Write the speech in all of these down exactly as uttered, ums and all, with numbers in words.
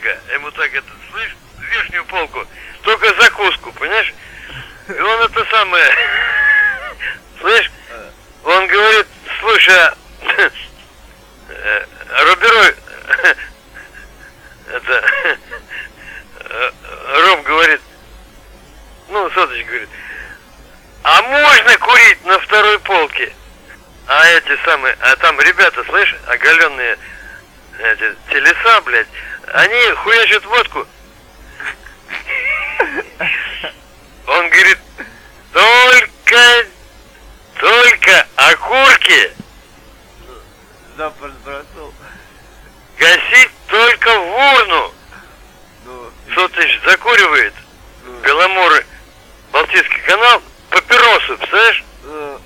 полка. Ему так это, слышь, верхнюю полку, только закуску, понимаешь? И он это самое, слышь, он говорит, слушай, а Роберой, это, Роб говорит, ну, Сотыч говорит, а можно курить на второй полке? А эти самые, а там ребята, слышь, оголенные эти телеса, блядь, они хуячат водку. Он говорит, только, только окурки Запах бросил. гасить только в урну. Ну, Сотыч закуривает, ну, Беломоры, Балтийский канал, папиросу, представляешь? ну,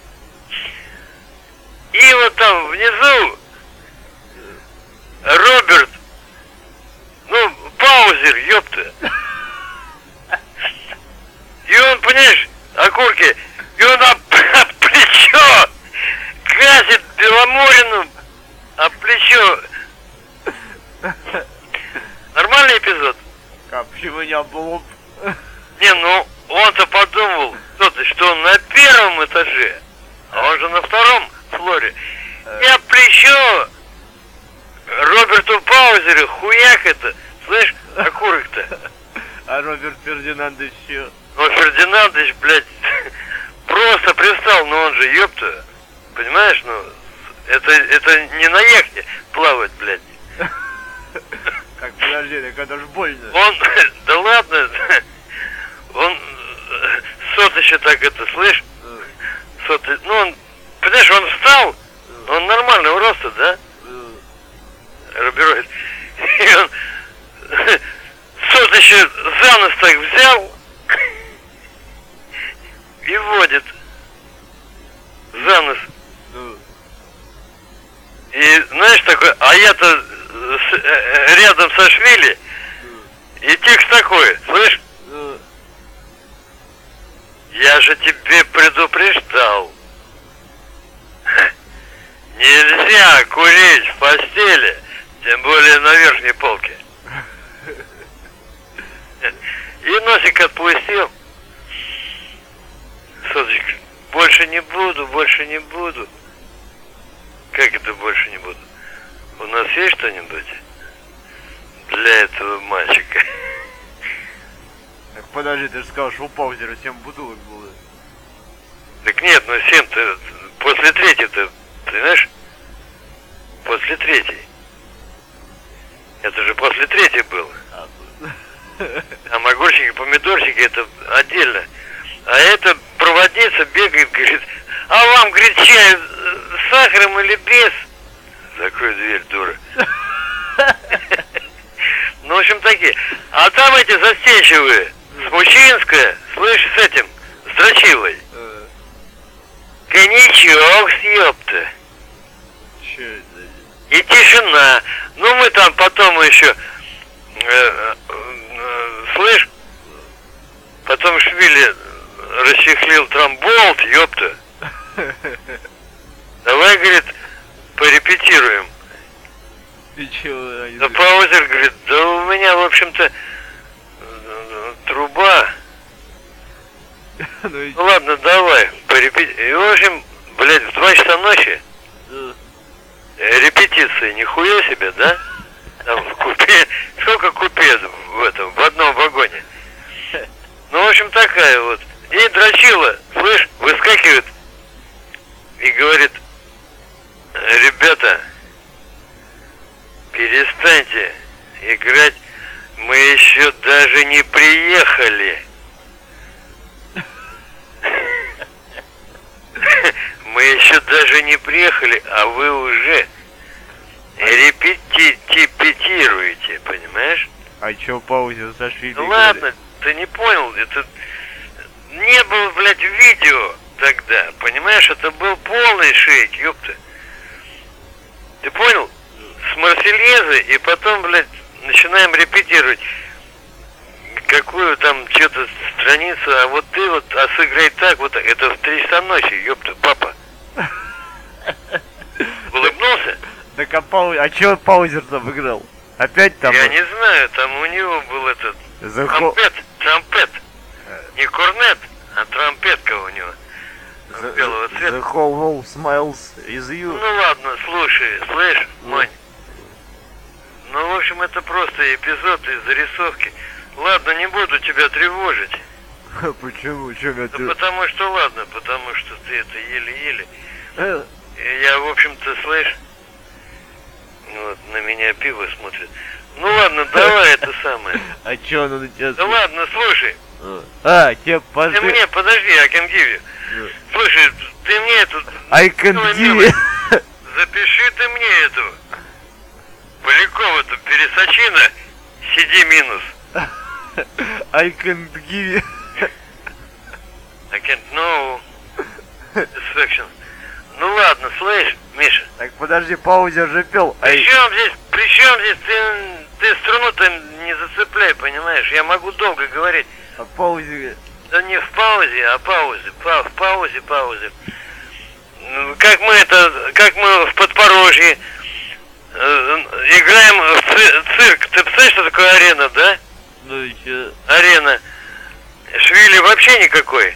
И вот там внизу Роберт, ну, Паузер, ёпта. И он, понимаешь, окурки, и он об, об плечо гасит Беломорину, об плечо. Нормальный эпизод? а почему не облом? Не, ну, он-то подумал, кто-то, что он на первом этаже, а он же на втором флоре. И об плечо Роберту Паузеру хуяк это, слышь, окурок-то. А Роберт Фердинандович еще. Ну, Фердинандович, блядь, просто пристал, но он же, ёпта, понимаешь, ну, это, это не на яхте плавать, блядь. Как, подожди, так это ж больно. Он, да ладно, он, Сотыч так это, слышь, Сотыч, ну, он, понимаешь, он встал, он нормального роста, да, Робероид, и он Сотыч за нос так взял и водит за нос. И знаешь такой, а я-то с, э, рядом со Швили, и текст такой, слышь, я же тебе предупреждал, нельзя курить в постели, тем более на верхней полке. И носик отпустил. Соточка, больше не буду, больше не буду. Как это больше не буду? У нас есть что-нибудь для этого мальчика? Так подожди, ты же сказал, что у Паузера семь бутылок было. Так нет, ну семь-то после третьей-то, ты знаешь? После третьей. Это же после третьей было. Там огурчики, помидорчики, это отдельно. А это проводница бегает, говорит, а вам, говорит, чай с сахаром или без? Закрой дверь, дура. Ну, в общем, такие. А там эти застенчивые, Смучинская, слышь, с этим, с Дрочилой. Коньячок съёпта. Че это? И тишина. Ну, мы там потом еще, э, э, слышь, потом Швили расчехлил трамболт, ёпта. Давай, говорит, порепетируем. И чего? Они... Да Паузер говорит, да у меня, в общем-то, труба. ну, и... Ну ладно, давай, порепетируем. И, в общем, блядь, в два часа ночи репетиции, нихуя себе, да? Там в купе, сколько купе в этом, в одном вагоне. Ну, в общем, такая вот. И Дрочила, слышь, выскакивает и говорит, ребята, перестаньте играть, мы еще даже не приехали. Мы еще даже не приехали, а вы уже репетируете, понимаешь? А чё Паузер зашли? Ну ладно, ты не понял, это не было, блядь, видео тогда, понимаешь, это был полный шейк, ёпта. Ты понял? С Марсельезы, и потом, блядь, начинаем репетировать какую там что-то страницу, а вот ты вот, а сыграй так, вот так, это в три часа ночи, ёпта, папа. Улыбнулся? Так а Пау... А чё Паузер там играл? Опять там... Я не знаю, там у него был этот... Захо... Трампет, трампет. Не корнет, а трампетка у него. The, Белого цвета. the whole world smiles is you. Ну ладно, слушай, слышь, Мань. Ну, в общем, это просто эпизод из зарисовки. Ладно, не буду тебя тревожить. Почему? Чем я... Да потому что, ладно, потому что ты это еле-еле. Э, И я, в общем-то, слышь, вот на меня пиво смотрит. Ну ладно, давай это самое. А чё оно на тебя... Да ладно, слушай. А, тебе Ты пошли... мне, подожди, I can give you. Слушай, ты мне эту... I can give you... Запиши ты мне эту... Полякова-то пересочина, сиди минус. I can give you... I can't know satisfaction. Ну ладно, слышь, Миша. Так, подожди, паузе же пел. При чем здесь, при чем здесь ты, ты струну-то не зацепляй, понимаешь? Я могу долго говорить. А паузе... Да не в паузе, а паузе. Па в паузе, паузе. Ну, Как мы это, как мы в Подпорожье э, играем в ци- цирк. Ты представляешь, что такое арена, да? Ну и чё? Арена. Швили вообще никакой.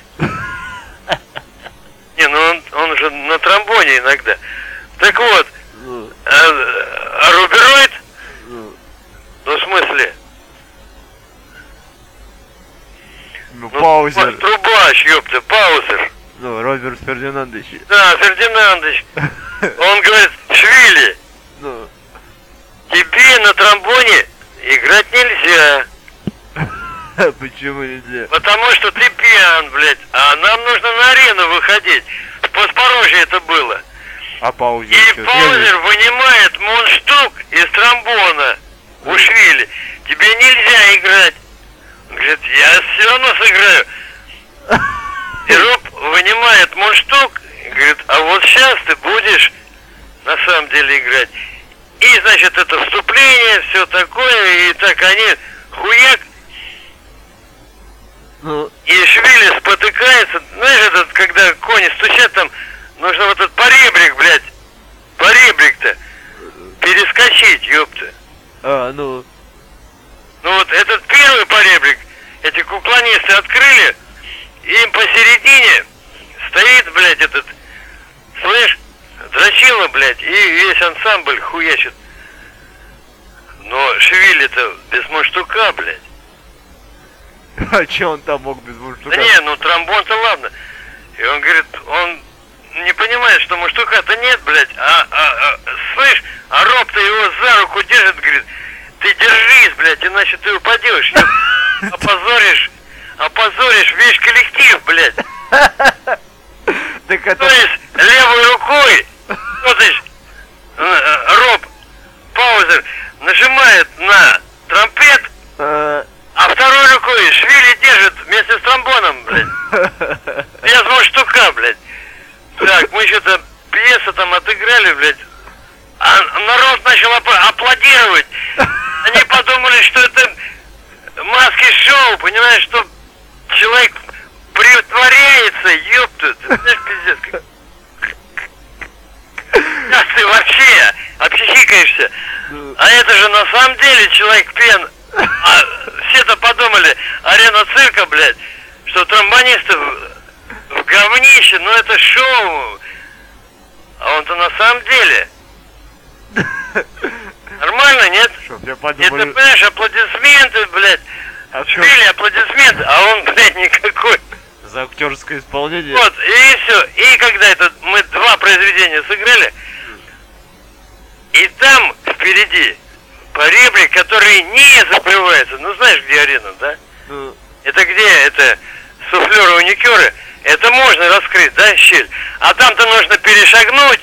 Не, ну он, он же на тромбоне иногда. Так вот, Ну, а, а рубероид? ну, Ну, в смысле? ну, Ну, паузер. трубач, ёпта, паузер. Ну, Роберт Фердинандович. Да, Фердинандович. Он говорит, Швили, Ну, тебе на тромбоне играть нельзя. почему нельзя? Потому что ты пьян, блядь. А нам нужно на арену выходить. В Подпорожье это было. А паузе И чё? паузер вынимает мундштук из тромбона у Швили. Тебе нельзя играть. Он говорит, я все равно сыграю. И Роб вынимает мундштук и говорит, а вот сейчас ты будешь на самом деле играть. И, значит, это вступление, все такое, и так они хуяк. Ну, И Швили спотыкается. Знаешь, этот, когда кони стучат, там нужно вот этот поребрик, блядь. Поребрик-то. Перескочить, ёпта. а, ну, Ну вот этот первый поребрик, эти куклонисты открыли, им посередине стоит, блядь, этот, слышь, дрочила, блядь, и весь ансамбль хуячит. Но Швили-то без мундштука, блядь. а чё он там мог без мундштука? Да не, ну тромбон-то ладно. И он говорит, он не понимает, что мундштука-то нет, блядь. А, а, а, слышь, а Роб-то его за руку держит, говорит, ты держись, блядь, иначе ты упадешь. Не опозоришь, опозоришь весь коллектив, блядь. Так это... То есть левой рукой, вот здесь, э, Роб Паузер нажимает на тромпет, э, а второй рукой Швили держит вместе с тромбоном, блядь. Без мундштука, блядь. Так, мы что-то пьесу там отыграли, блядь. А народ начал апл- аплодировать. Они подумали, что это маски-шоу, понимаешь, что человек притворяется, ёпта. Ты знаешь, пиздец, как... Сейчас ты вообще обхихикаешься. А это же на самом деле человек пьян. А все-то подумали, арена цирка, блядь, что тромбонисты в, в говнище, но это шоу. А он-то на самом деле. Нормально, нет? Чтоб я Это, подумал... понимаешь, аплодисменты, блядь. А чё? Швили аплодисменты, а он, блядь, никакой. За актерское исполнение? Вот, и все. И когда это мы два произведения сыграли, и там впереди поребрик, который не закрывается. Ну, знаешь, где арена, да? Ну, Это где? Это суфлеры, уникеры. Это можно раскрыть, да, щель? А там-то нужно перешагнуть.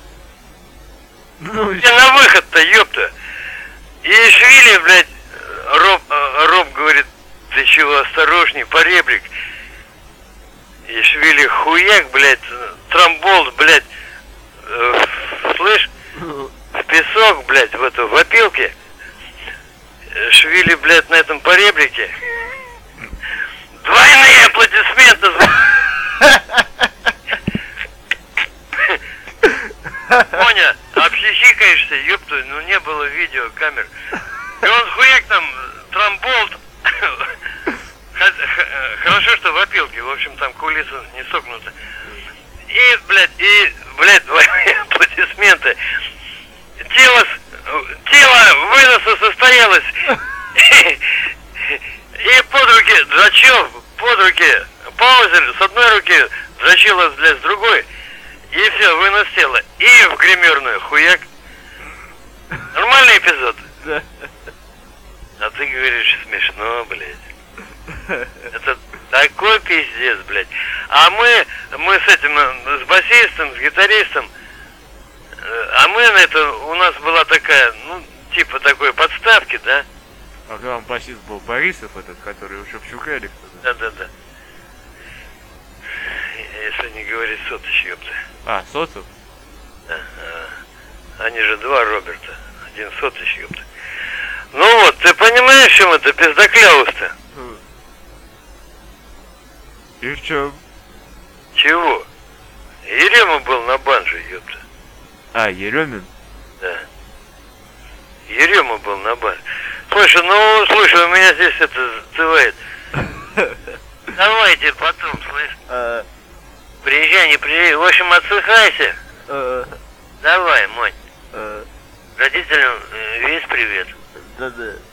ну, Где на выход-то, ёпта? И Швили, блядь, Роб, э, Роб говорит, ты чего, осторожней, поребрик. И Швили хуяк, блядь, тромбол, блядь, э, слышь, ну, в песок, блядь, в эту, в опилке. Швили, блядь, на этом поребрике. Двойные аплодисменты. Поня, обхихикаешься, ёпта, ну не было видеокамер. И он хуяк там, трамболт. Хорошо, что в опилке, в общем, там кулиса не согнута. И, блядь, и, блядь, аплодисменты. Тело, тело выноса состоялось. И под руки Драчев, под руки Паузер с одной руки, Драчила, блядь, с другой. И все, вынос тела. И в гримерную, хуяк. Нормальный эпизод? Да. А ты говоришь, смешно, блядь. Это такой пиздец, блядь. А мы, мы с этим, с басистом, с гитаристом, а мы на это, у нас была такая, ну, типа такой подставки, да? А там басист был Борисов этот, который у Шевчука или кто-то? Да-да-да. Если не говорить Сотыч, ёпта. А, Сотов? Да, а, они же два Роберта. Один Сотыч, ёпта. Ну вот, ты понимаешь, в чем это пиздокляус-то? И в чем? Чего? Ерема был на банже, ёпта. А, Еремин? Да. Ерема был на банже. Слушай, ну, слушай, у меня здесь это зацевает. Давайте потом, слышь. А... Приезжай, не приезжай. В общем, отсыхайся. А... Давай, мать. А... Родителям э, весь привет. Да-да.